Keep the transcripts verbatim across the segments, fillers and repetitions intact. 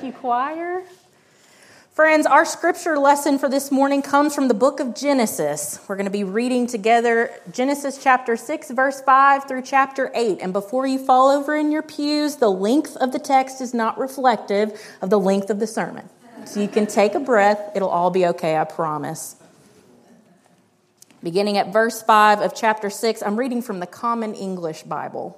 Thank you, choir. Friends, our scripture lesson for this morning comes from the book of Genesis. We're going to be reading together Genesis chapter six, verse five through chapter eight. And before you fall over in your pews, the length of the text is not reflective of the length of the sermon. So you can take a breath. It'll all be okay, I promise. Beginning at verse five of chapter six, I'm reading from the Common English Bible.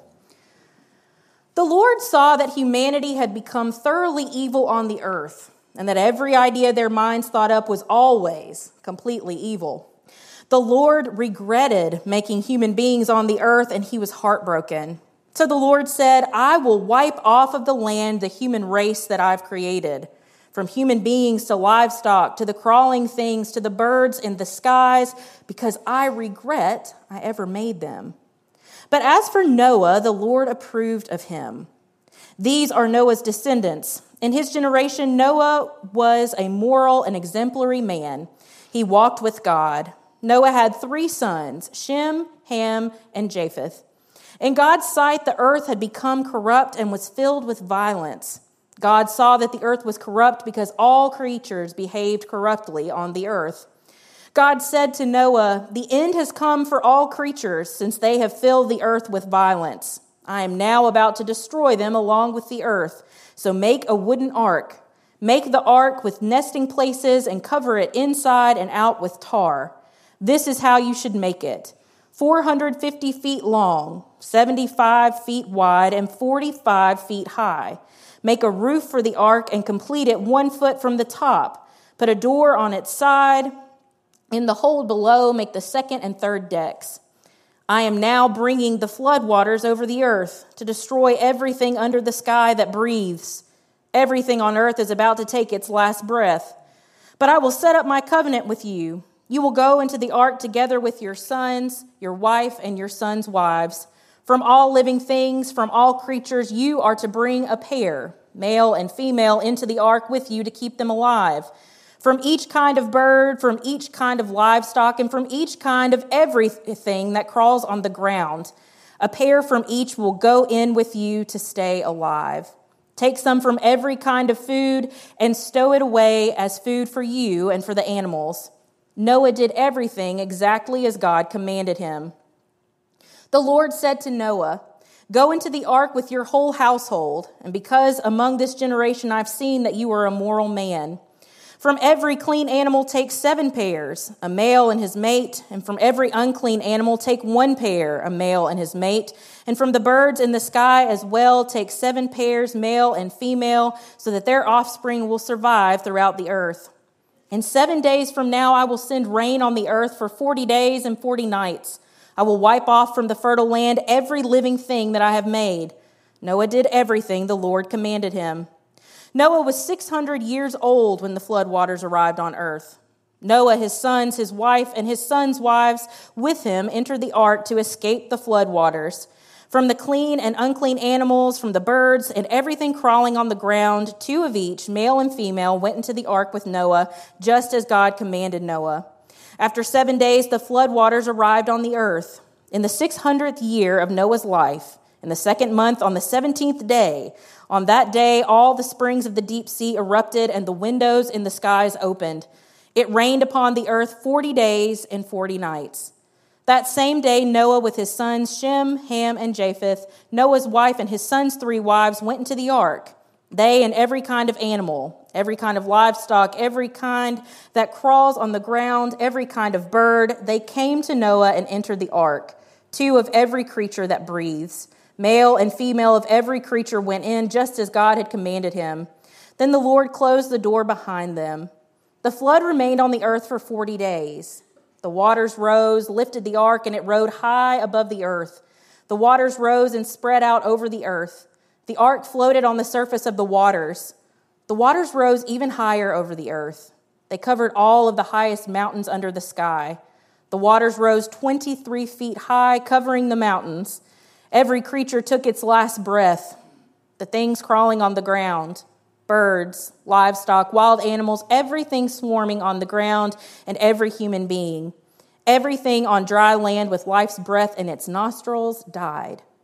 The Lord saw that humanity had become thoroughly evil on the earth, and that every idea their minds thought up was always completely evil. The Lord regretted making human beings on the earth, and he was heartbroken. So the Lord said, I will wipe off of the land the human race that I've created, from human beings to livestock, to the crawling things, to the birds in the skies, because I regret I ever made them. But as for Noah, the Lord approved of him. These are Noah's descendants. In his generation, Noah was a moral and exemplary man. He walked with God. Noah had three sons, Shem, Ham, and Japheth. In God's sight, the earth had become corrupt and was filled with violence. God saw that the earth was corrupt because all creatures behaved corruptly on the earth. God said to Noah, the end has come for all creatures, since they have filled the earth with violence. I am now about to destroy them along with the earth. So make a wooden ark. Make the ark with nesting places and cover it inside and out with tar. This is how you should make it. four hundred fifty feet long, seventy-five feet wide, and forty-five feet high. Make a roof for the ark and complete it one foot from the top. Put a door on its side. In the hold below, make the second and third decks. I am now bringing the flood waters over the earth to destroy everything under the sky that breathes. Everything on earth is about to take its last breath. But I will set up my covenant with you. You will go into the ark together with your sons, your wife, and your sons' wives. From all living things, from all creatures, you are to bring a pair, male and female, into the ark with you to keep them alive. From each kind of bird, from each kind of livestock, and from each kind of everything that crawls on the ground. A pair from each will go in with you to stay alive. Take some from every kind of food and stow it away as food for you and for the animals. Noah did everything exactly as God commanded him. The Lord said to Noah, go into the ark with your whole household, and because among this generation I've seen that you are a moral man. From every clean animal take seven pairs, a male and his mate, and from every unclean animal take one pair, a male and his mate, and from the birds in the sky as well take seven pairs, male and female, so that their offspring will survive throughout the earth. In seven days from now I will send rain on the earth for forty days and forty nights. I will wipe off from the fertile land every living thing that I have made. Noah did everything the Lord commanded him. Noah was six hundred years old when the flood waters arrived on earth. Noah, his sons, his wife, and his sons' wives with him entered the ark to escape the flood waters. From the clean and unclean animals, from the birds, and everything crawling on the ground, two of each, male and female, went into the ark with Noah, just as God commanded Noah. After seven days, the flood waters arrived on the earth. In the six hundredth year of Noah's life, in the second month, on the seventeenth day, on that day, all the springs of the deep sea erupted and the windows in the skies opened. It rained upon the earth forty days and forty nights. That same day, Noah with his sons Shem, Ham, and Japheth, Noah's wife and his sons' three wives went into the ark. They and every kind of animal, every kind of livestock, every kind that crawls on the ground, every kind of bird, they came to Noah and entered the ark, two of every creature that breathes. Male and female of every creature went in just as God had commanded him. Then the Lord closed the door behind them. The flood remained on the earth for forty days. The waters rose, lifted the ark, and it rode high above the earth. The waters rose and spread out over the earth. The ark floated on the surface of the waters. The waters rose even higher over the earth. They covered all of the highest mountains under the sky. The waters rose twenty-three feet high, covering the mountains. Every creature took its last breath. The things crawling on the ground, birds, livestock, wild animals, everything swarming on the ground, and every human being. Everything on dry land with life's breath in its nostrils died.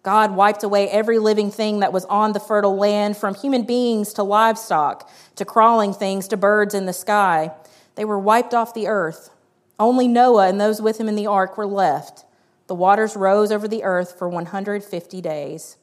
God wiped away every living thing that was on the fertile land, from human beings to livestock, to crawling things, to birds in the sky. They were wiped off the earth. Only Noah and those with him in the ark were left. The waters rose over the earth for one hundred fifty days.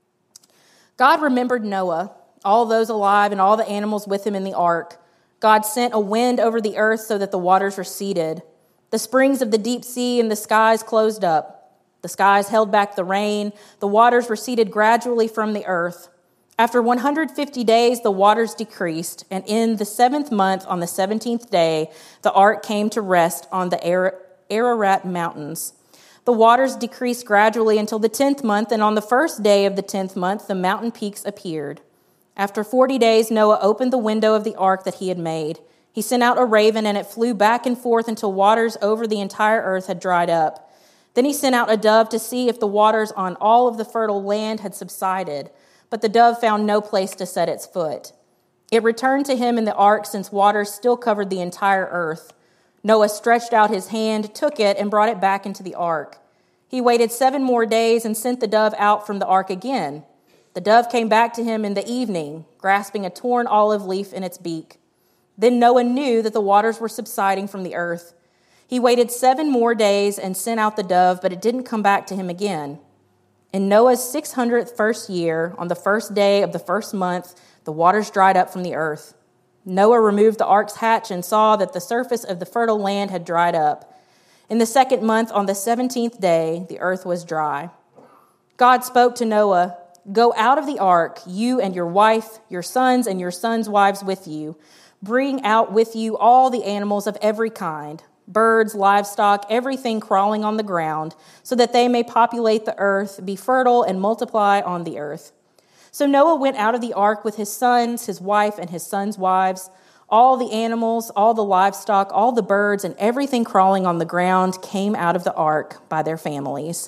God remembered Noah, all those alive and all the animals with him in the ark. God sent a wind over the earth so that the waters receded. The springs of the deep sea and the skies closed up. The skies held back the rain. The waters receded gradually from the earth. After one hundred fifty days, the waters decreased, and in the seventh month, on the seventeenth day, the ark came to rest on the Ararat Mountains. The waters decreased gradually until the tenth month, and on the first day of the tenth month, the mountain peaks appeared. After forty days, Noah opened the window of the ark that he had made. He sent out a raven, and it flew back and forth until waters over the entire earth had dried up. Then he sent out a dove to see if the waters on all of the fertile land had subsided, but the dove found no place to set its foot. It returned to him in the ark, since waters still covered the entire earth. Noah stretched out his hand, took it, and brought it back into the ark. He waited seven more days and sent the dove out from the ark again. The dove came back to him in the evening, grasping a torn olive leaf in its beak. Then Noah knew that the waters were subsiding from the earth. He waited seven more days and sent out the dove, but it didn't come back to him again. In Noah's six hundredth first year, on the first day of the first month, the waters dried up from the earth. Noah removed the ark's hatch and saw that the surface of the fertile land had dried up. In the second month, on the seventeenth day, the earth was dry. God spoke to Noah, "Go out of the ark, you and your wife, your sons and your sons' wives with you. Bring out with you all the animals of every kind, birds, livestock, everything crawling on the ground, so that they may populate the earth, be fertile, and multiply on the earth." So Noah went out of the ark with his sons, his wife, and his sons' wives. All the animals, all the livestock, all the birds, and everything crawling on the ground came out of the ark by their families.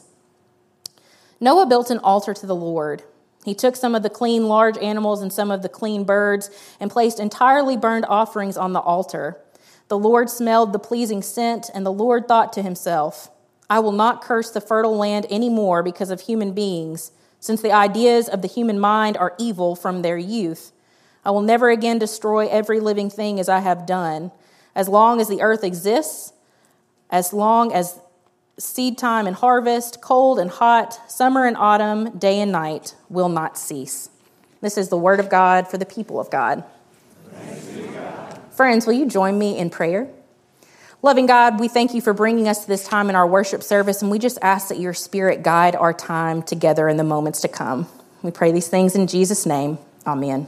Noah built an altar to the Lord. He took some of the clean large animals and some of the clean birds and placed entirely burned offerings on the altar. The Lord smelled the pleasing scent, and the Lord thought to himself, "I will not curse the fertile land anymore because of human beings, since the ideas of the human mind are evil from their youth. I will never again destroy every living thing as I have done. As long as the earth exists, as long as seed time and harvest, cold and hot, summer and autumn, day and night will not cease." This is the word of God for the people of God. Thanks be to God. Friends, will you join me in prayer? Loving God, we thank you for bringing us to this time in our worship service, and we just ask that your Spirit guide our time together in the moments to come. We pray these things in Jesus' name. Amen.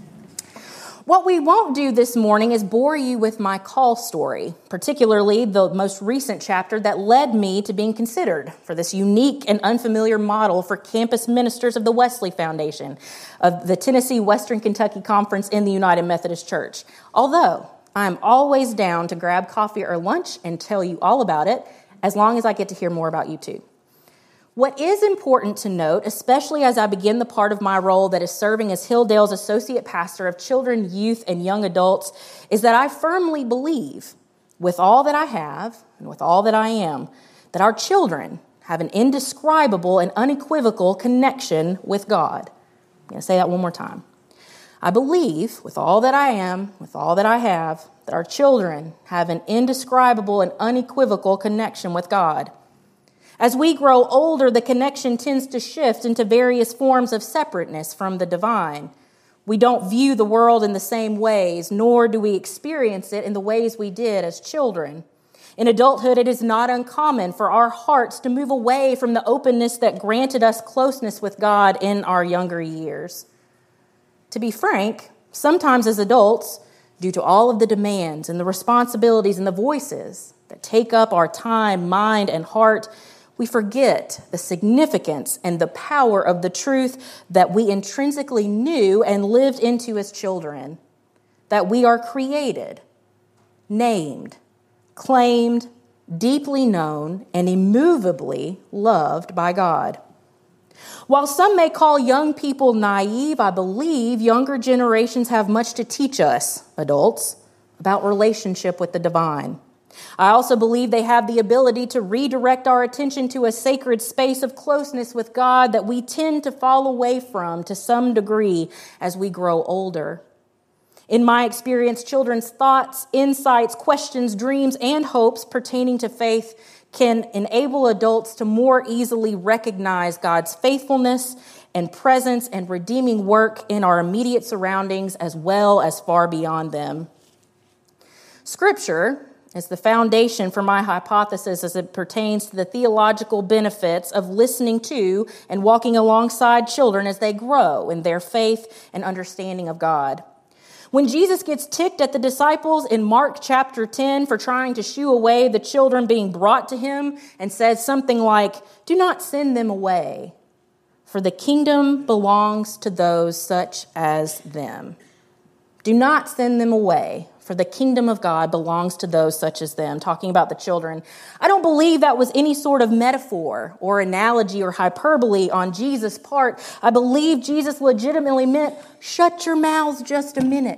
What we won't do this morning is bore you with my call story, particularly the most recent chapter that led me to being considered for this unique and unfamiliar model for campus ministers of the Wesley Foundation of the Tennessee Western Kentucky Conference in the United Methodist Church. Although I'm always down to grab coffee or lunch and tell you all about it, as long as I get to hear more about you too. What is important to note, especially as I begin the part of my role that is serving as Hilldale's Associate Pastor of Children, Youth, and Young Adults, is that I firmly believe, with all that I have and with all that I am, that our children have an indescribable and unequivocal connection with God. I'm going to say that one more time. I believe, with all that I am, with all that I have, that our children have an indescribable and unequivocal connection with God. As we grow older, the connection tends to shift into various forms of separateness from the divine. We don't view the world in the same ways, nor do we experience it in the ways we did as children. In adulthood, it is not uncommon for our hearts to move away from the openness that granted us closeness with God in our younger years. To be frank, sometimes as adults, due to all of the demands and the responsibilities and the voices that take up our time, mind, and heart, we forget the significance and the power of the truth that we intrinsically knew and lived into as children, that we are created, named, claimed, deeply known, and immovably loved by God. While some may call young people naive, I believe younger generations have much to teach us, adults, about relationship with the divine. I also believe they have the ability to redirect our attention to a sacred space of closeness with God that we tend to fall away from to some degree as we grow older. In my experience, children's thoughts, insights, questions, dreams, and hopes pertaining to faith can enable adults to more easily recognize God's faithfulness and presence and redeeming work in our immediate surroundings as well as far beyond them. Scripture is the foundation for my hypothesis as it pertains to the theological benefits of listening to and walking alongside children as they grow in their faith and understanding of God. When Jesus gets ticked at the disciples in Mark chapter ten for trying to shoo away the children being brought to him and says something like, "Do not send them away, for the kingdom belongs to those such as them." Do not send them away, for the kingdom of God belongs to those such as them, talking about the children. I don't believe that was any sort of metaphor or analogy or hyperbole on Jesus' part. I believe Jesus legitimately meant, shut your mouths just a minute.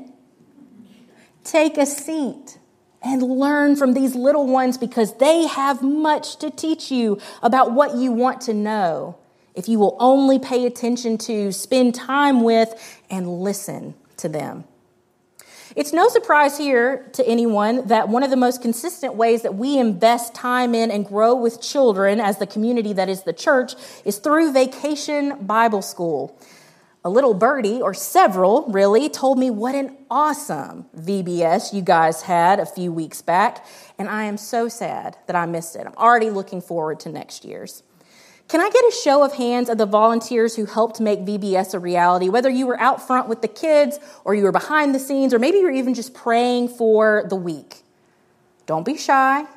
Take a seat and learn from these little ones because they have much to teach you about what you want to know. If you will only pay attention to, spend time with, and listen to them. It's no surprise here to anyone that one of the most consistent ways that we invest time in and grow with children as the community that is the church is through Vacation Bible School. A little birdie, or several really, told me what an awesome V B S you guys had a few weeks back, and I am so sad that I missed it. I'm already looking forward to next year's. Can I get a show of hands of the volunteers who helped make V B S a reality, whether you were out front with the kids or you were behind the scenes, or maybe you're even just praying for the week? Don't be shy.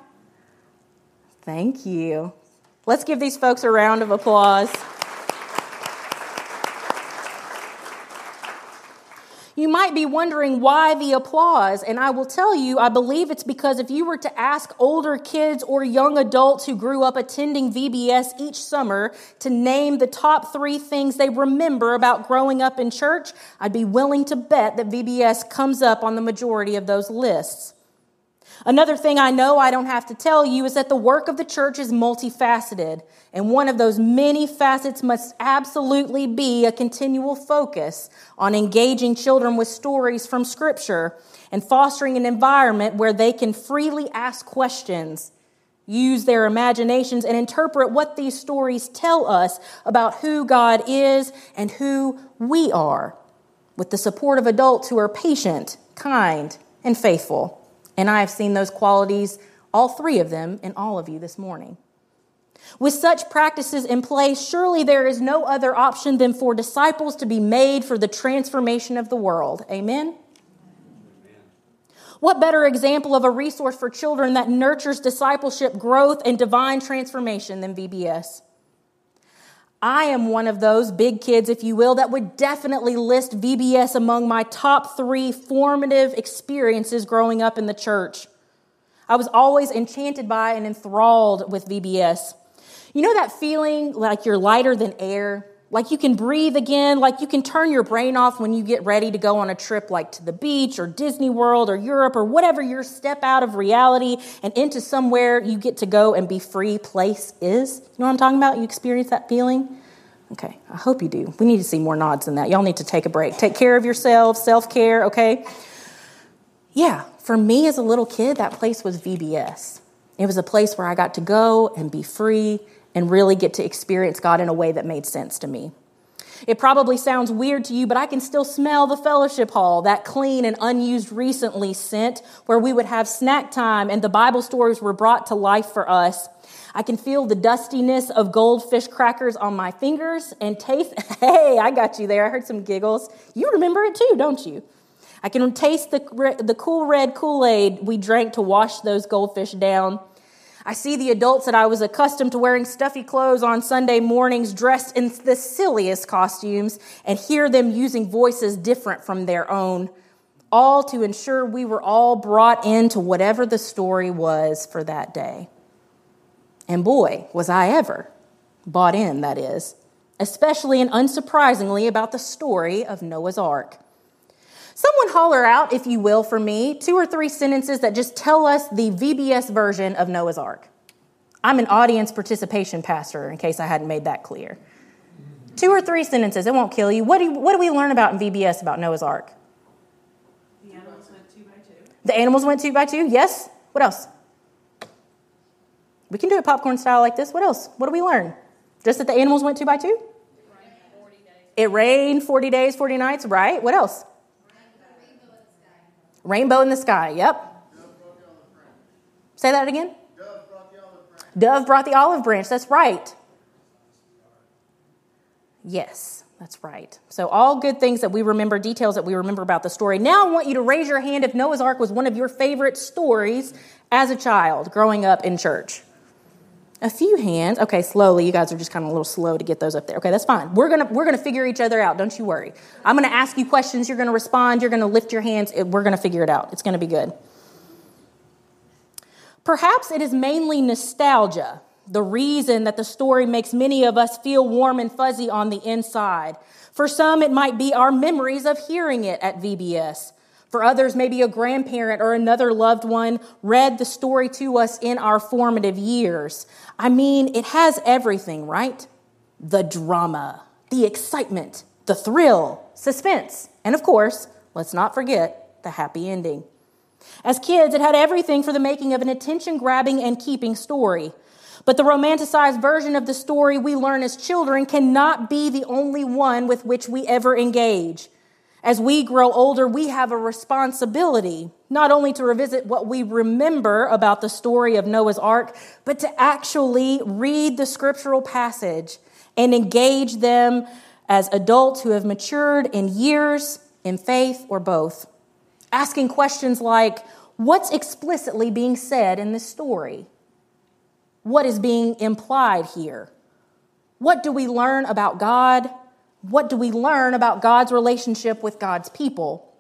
Thank you. Let's give these folks a round of applause. You might be wondering why the applause, and I will tell you, I believe it's because if you were to ask older kids or young adults who grew up attending V B S each summer to name the top three things they remember about growing up in church, I'd be willing to bet that V B S comes up on the majority of those lists. Another thing I know I don't have to tell you is that the work of the church is multifaceted, and one of those many facets must absolutely be a continual focus on engaging children with stories from Scripture and fostering an environment where they can freely ask questions, use their imaginations, and interpret what these stories tell us about who God is and who we are, with the support of adults who are patient, kind, and faithful. And I have seen those qualities, all three of them, in all of you this morning. With such practices in place, surely there is no other option than for disciples to be made for the transformation of the world. Amen? Amen. What better example of a resource for children that nurtures discipleship, growth, and divine transformation than V B S? I am one of those big kids, if you will, that would definitely list V B S among my top three formative experiences growing up in the church. I was always enchanted by and enthralled with V B S. You know that feeling like you're lighter than air? Like you can breathe again, like you can turn your brain off when you get ready to go on a trip like to the beach or Disney World or Europe or whatever your step out of reality and into somewhere you get to go and be free place is. You know what I'm talking about? You experience that feeling? Okay, I hope you do. We need to see more nods than that. Y'all need to take a break. Take care of yourselves, self-care, okay? Yeah, for me as a little kid, that place was V B S. It was a place where I got to go and be free and really get to experience God in a way that made sense to me. It probably sounds weird to you, but I can still smell the fellowship hall, that clean and unused recently scent where we would have snack time and the Bible stories were brought to life for us. I can feel the dustiness of goldfish crackers on my fingers and taste, hey, I got you there. I heard some giggles. You remember it too, don't you? I can taste the, the cool red Kool-Aid we drank to wash those goldfish down. I see the adults that I was accustomed to wearing stuffy clothes on Sunday mornings dressed in the silliest costumes and hear them using voices different from their own, all to ensure we were all brought into whatever the story was for that day. And boy, was I ever bought in, that is, especially and unsurprisingly about the story of Noah's Ark. Someone holler out, if you will, for me, two or three sentences that just tell us the V B S version of Noah's Ark. I'm an audience participation pastor, in case I hadn't made that clear. Two or three sentences. It won't kill you. What do, you, what do we learn about in V B S about Noah's Ark? The animals went two by two. The animals went two by two. Yes. What else? We can do it popcorn style like this. What else? What do we learn? Just that the animals went two by two? It rained forty days, forty nights. Right. What else? Rainbow in the sky. Yep. Say that again. Dove brought the olive branch. That's right. Yes, that's right. So all good things that we remember, details that we remember about the story. Now I want you to raise your hand if Noah's Ark was one of your favorite stories as a child growing up in church. A few hands. Okay, slowly. You guys are just kind of a little slow to get those up there. Okay, that's fine. We're gonna we're gonna figure each other out. Don't you worry. I'm gonna ask you questions. You're gonna respond. You're gonna lift your hands. We're gonna figure it out. It's gonna be good. Perhaps it is mainly nostalgia, the reason that the story makes many of us feel warm and fuzzy on the inside. For some, it might be our memories of hearing it at V B S. For others, maybe a grandparent or another loved one read the story to us in our formative years. I mean, it has everything, right? The drama, the excitement, the thrill, suspense, and of course, let's not forget the happy ending. As kids, it had everything for the making of an attention-grabbing and keeping story. But the romanticized version of the story we learn as children cannot be the only one with which we ever engage. As we grow older, we have a responsibility not only to revisit what we remember about the story of Noah's Ark, but to actually read the scriptural passage and engage them as adults who have matured in years, in faith, or both. Asking questions like, what's explicitly being said in this story? What is being implied here? What do we learn about God? What do we learn about God's relationship with God's people?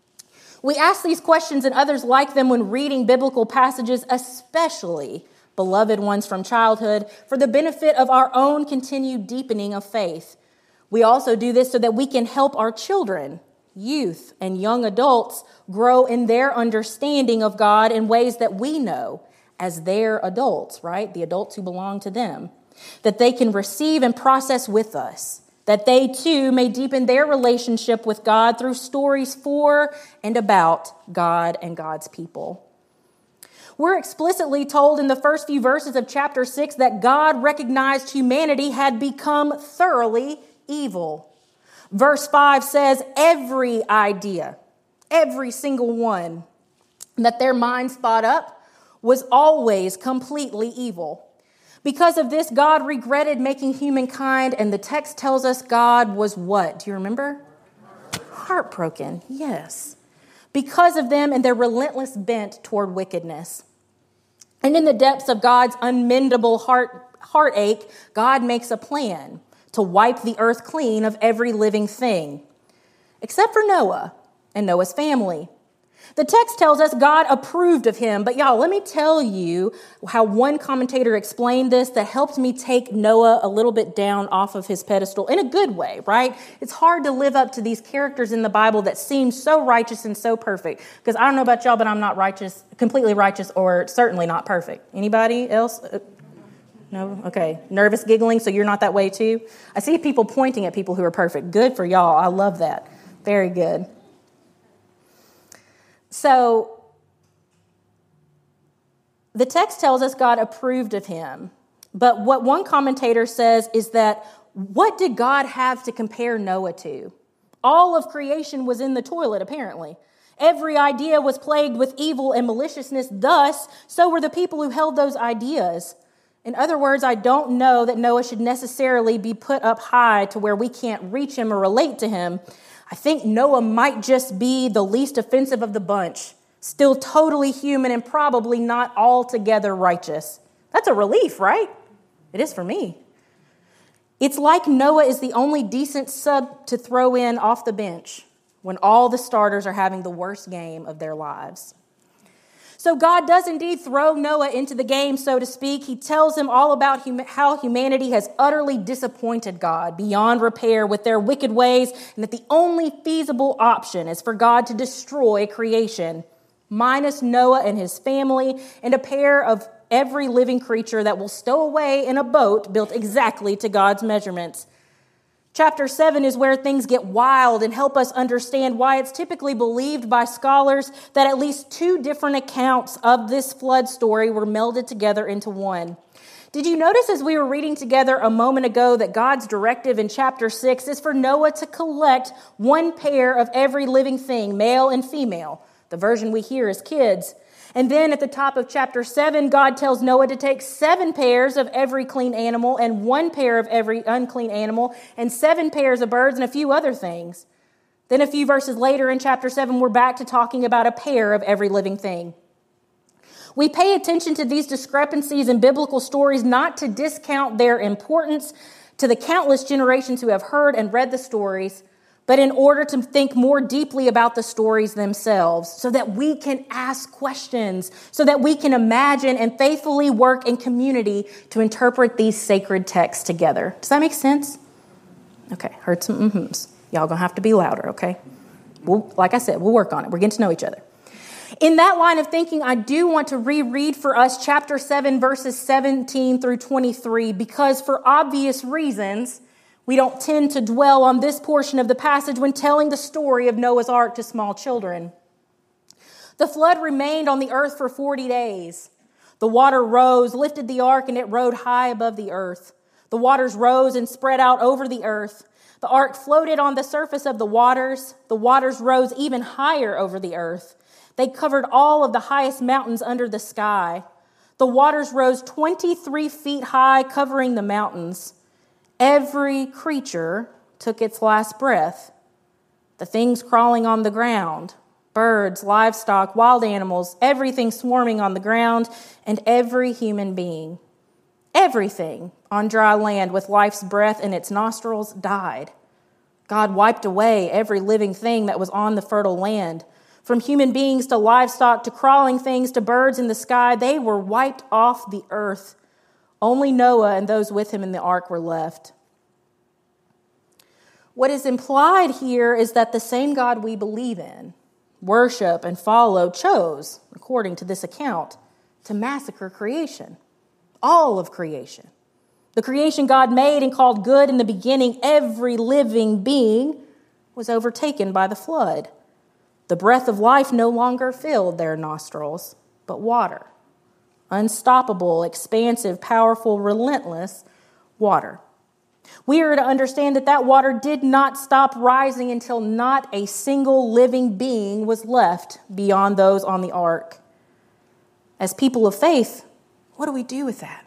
We ask these questions and others like them when reading biblical passages, especially beloved ones from childhood, for the benefit of our own continued deepening of faith. We also do this so that we can help our children, youth, and young adults grow in their understanding of God in ways that we know as their adults, right? The adults who belong to them, that they can receive and process with us, that they too may deepen their relationship with God through stories for and about God and God's people. We're explicitly told in the first few verses of chapter six that God recognized humanity had become thoroughly evil. Verse five says every idea, every single one that their minds thought up was always completely evil. Because of this, God regretted making humankind, and the text tells us God was what? Do you remember? Heartbroken, yes. Because of them and their relentless bent toward wickedness. And in the depths of God's unmendable heart, heartache, God makes a plan to wipe the earth clean of every living thing, except for Noah and Noah's family. The text tells us God approved of him, but y'all, let me tell you how one commentator explained this that helped me take Noah a little bit down off of his pedestal in a good way, right? It's hard to live up to these characters in the Bible that seem so righteous and so perfect, because I don't know about y'all, but I'm not righteous, completely righteous, or certainly not perfect. Anybody else? No? Okay. Nervous giggling, so you're not that way too? I see people pointing at people who are perfect. Good for y'all. I love that. Very good. So the text tells us God approved of him. But what one commentator says is that what did God have to compare Noah to? All of creation was in the toilet, apparently. Every idea was plagued with evil and maliciousness. Thus, so were the people who held those ideas. In other words, I don't know that Noah should necessarily be put up high to where we can't reach him or relate to him. I think Noah might just be the least offensive of the bunch, still totally human and probably not altogether righteous. That's a relief, right? It is for me. It's like Noah is the only decent sub to throw in off the bench when all the starters are having the worst game of their lives. So God does indeed throw Noah into the game, so to speak. He tells him all about hum- how humanity has utterly disappointed God beyond repair with their wicked ways, and that the only feasible option is for God to destroy creation, minus Noah and his family, and a pair of every living creature that will stow away in a boat built exactly to God's measurements. Chapter seven is where things get wild and help us understand why it's typically believed by scholars that at least two different accounts of this flood story were melded together into one. Did you notice as we were reading together a moment ago that God's directive in chapter six is for Noah to collect one pair of every living thing, male and female? The version we hear is kids. And then at the top of chapter seven, God tells Noah to take seven pairs of every clean animal and one pair of every unclean animal and seven pairs of birds and a few other things. Then a few verses later in chapter seven, we're back to talking about a pair of every living thing. We pay attention to these discrepancies in biblical stories not to discount their importance to the countless generations who have heard and read the stories, but in order to think more deeply about the stories themselves so that we can ask questions, so that we can imagine and faithfully work in community to interpret these sacred texts together. Does that make sense? Okay, heard some mm-hms. Y'all gonna have to be louder, okay? We'll, like I said, we'll work on it. We're getting to know each other. In that line of thinking, I do want to reread for us chapter seven, verses seventeen through twenty-three, because for obvious reasons, we don't tend to dwell on this portion of the passage when telling the story of Noah's Ark to small children. The flood remained on the earth for forty days. The water rose, lifted the ark, and it rode high above the earth. The waters rose and spread out over the earth. The ark floated on the surface of the waters. The waters rose even higher over the earth. They covered all of the highest mountains under the sky. The waters rose twenty-three feet high, covering the mountains. Every creature took its last breath. The things crawling on the ground, birds, livestock, wild animals, everything swarming on the ground, and every human being. Everything on dry land with life's breath in its nostrils died. God wiped away every living thing that was on the fertile land. From human beings to livestock to crawling things to birds in the sky, they were wiped off the earth. Only Noah and those with him in the ark were left. What is implied here is that the same God we believe in, worship, and follow chose, according to this account, to massacre creation, all of creation. The creation God made and called good in the beginning, every living being, was overtaken by the flood. The breath of life no longer filled their nostrils, but water. Unstoppable, expansive, powerful, relentless water. We are to understand that that water did not stop rising until not a single living being was left beyond those on the ark. As people of faith, what do we do with that?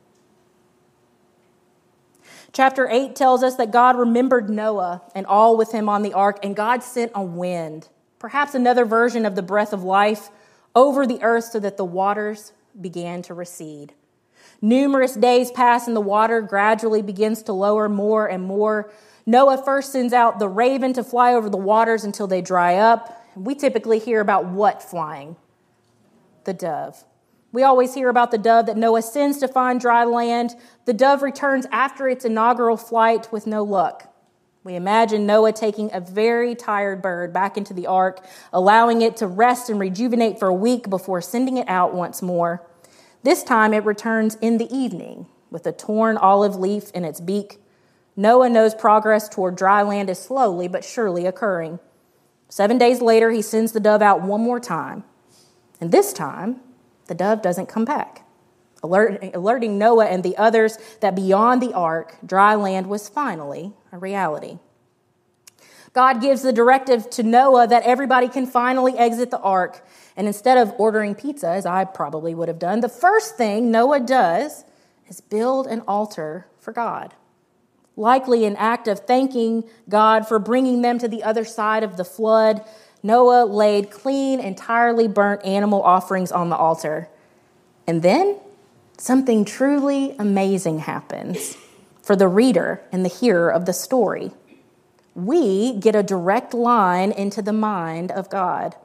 Chapter eight tells us that God remembered Noah and all with him on the ark, and God sent a wind, perhaps another version of the breath of life, over the earth so that the waters began to recede. Numerous days pass and the water gradually begins to lower more and more. Noah first sends out the raven to fly over the waters until they dry up. We typically hear about what flying? The dove. We always hear about the dove that Noah sends to find dry land. The dove returns after its inaugural flight with no luck. We imagine Noah taking a very tired bird back into the ark, allowing it to rest and rejuvenate for a week before sending it out once more. This time it returns in the evening with a torn olive leaf in its beak. Noah knows progress toward dry land is slowly but surely occurring. Seven days later, he sends the dove out one more time. And this time, the dove doesn't come back, alert, alerting Noah and the others that beyond the ark, dry land was finally a reality. God gives the directive to Noah that everybody can finally exit the ark. And instead of ordering pizza, as I probably would have done, the first thing Noah does is build an altar for God. Likely an act of thanking God for bringing them to the other side of the flood, Noah laid clean, entirely burnt animal offerings on the altar. And then something truly amazing happens for the reader and the hearer of the story. We get a direct line into the mind of God.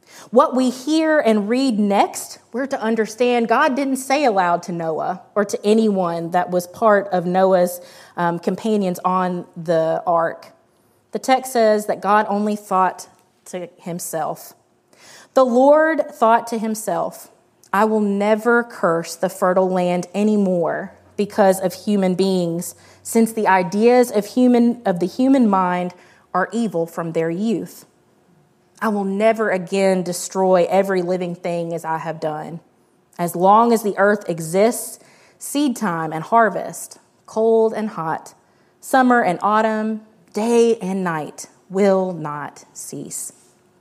What we hear and read next, we're to understand God didn't say aloud to Noah or to anyone that was part of Noah's um, companions on the ark. The text says that God only thought to himself. The Lord thought to himself, I will never curse the fertile land anymore because of human beings, since the ideas of human of the human mind are evil from their youth. I will never again destroy every living thing as I have done. As long as the earth exists, seed time and harvest, cold and hot, summer and autumn, day and night will not cease.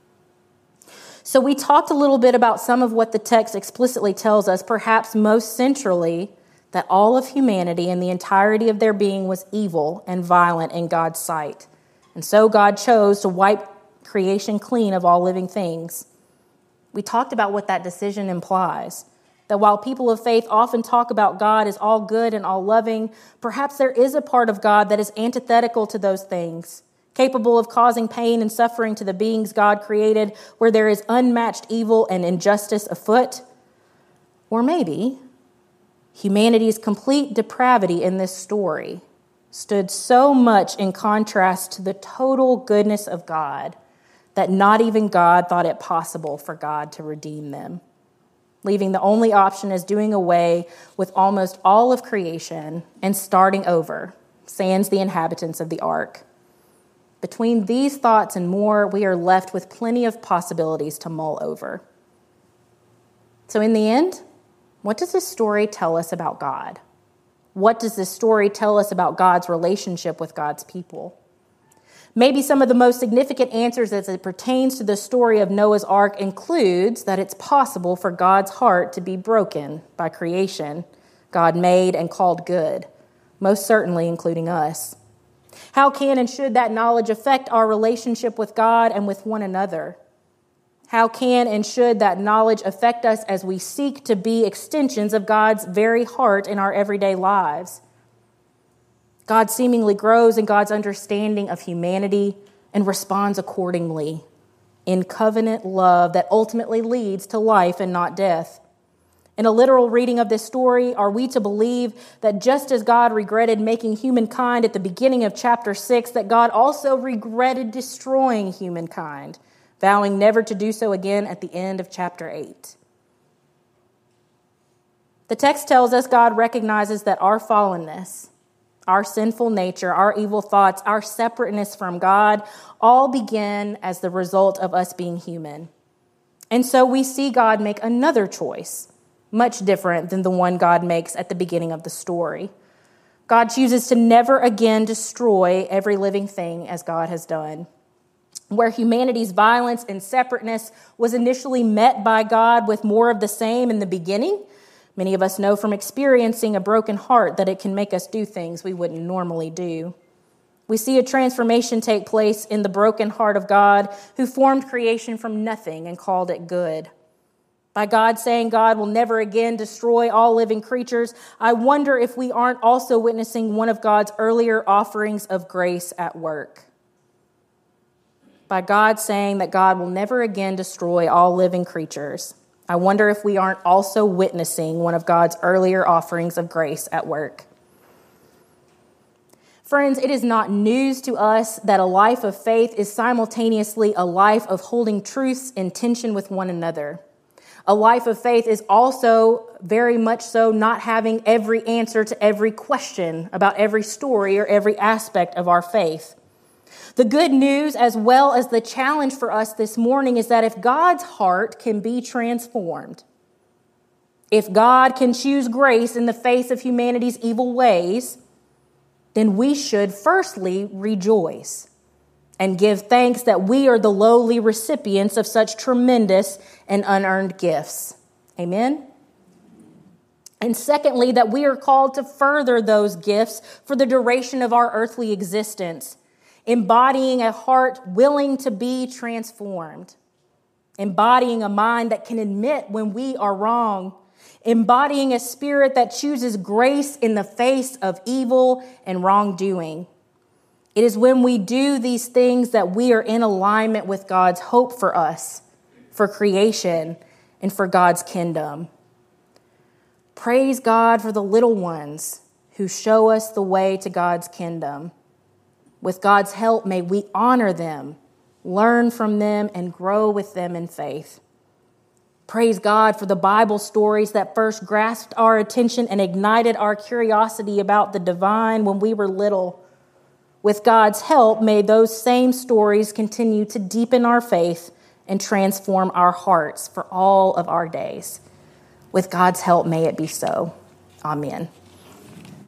So we talked a little bit about some of what the text explicitly tells us, perhaps most centrally, that all of humanity and the entirety of their being was evil and violent in God's sight. And so God chose to wipe creation clean of all living things. We talked about what that decision implies, that while people of faith often talk about God as all good and all loving, perhaps there is a part of God that is antithetical to those things, capable of causing pain and suffering to the beings God created, where there is unmatched evil and injustice afoot. Or maybe humanity's complete depravity in this story stood so much in contrast to the total goodness of God that not even God thought it possible for God to redeem them, leaving the only option as doing away with almost all of creation and starting over, sans the inhabitants of the ark. Between these thoughts and more, we are left with plenty of possibilities to mull over. So in the end, what does this story tell us about God? What does this story tell us about God's relationship with God's people? Maybe some of the most significant answers as it pertains to the story of Noah's Ark includes that it's possible for God's heart to be broken by creation God made and called good, most certainly including us. How can and should that knowledge affect our relationship with God and with one another? How can and should that knowledge affect us as we seek to be extensions of God's very heart in our everyday lives? God seemingly grows in God's understanding of humanity and responds accordingly in covenant love that ultimately leads to life and not death. In a literal reading of this story, are we to believe that just as God regretted making humankind at the beginning of chapter six, that God also regretted destroying humankind, vowing never to do so again at the end of chapter eight? The text tells us God recognizes that our fallenness, our sinful nature, our evil thoughts, our separateness from God all begin as the result of us being human. And so we see God make another choice, much different than the one God makes at the beginning of the story. God chooses to never again destroy every living thing as God has done. Where humanity's violence and separateness was initially met by God with more of the same in the beginning, many of us know from experiencing a broken heart that it can make us do things we wouldn't normally do. We see a transformation take place in the broken heart of God, who formed creation from nothing and called it good. By God saying God will never again destroy all living creatures, I wonder if we aren't also witnessing one of God's earlier offerings of grace at work. By God saying that God will never again destroy all living creatures, I wonder if we aren't also witnessing one of God's earlier offerings of grace at work. Friends, it is not news to us that a life of faith is simultaneously a life of holding truths in tension with one another. A life of faith is also very much so not having every answer to every question about every story or every aspect of our faith. The good news, as well as the challenge for us this morning, is that if God's heart can be transformed, if God can choose grace in the face of humanity's evil ways, then we should firstly rejoice and give thanks that we are the lowly recipients of such tremendous and unearned gifts. Amen? And secondly, that we are called to further those gifts for the duration of our earthly existence, embodying a heart willing to be transformed, embodying a mind that can admit when we are wrong, embodying a spirit that chooses grace in the face of evil and wrongdoing. It is when we do these things that we are in alignment with God's hope for us for creation and for God's kingdom. Praise God for the little ones who show us the way to God's kingdom. With God's help, may we honor them, learn from them, and grow with them in faith. Praise God for the Bible stories that first grasped our attention and ignited our curiosity about the divine when we were little. With God's help, may those same stories continue to deepen our faith and transform our hearts for all of our days. With God's help, may it be so. Amen.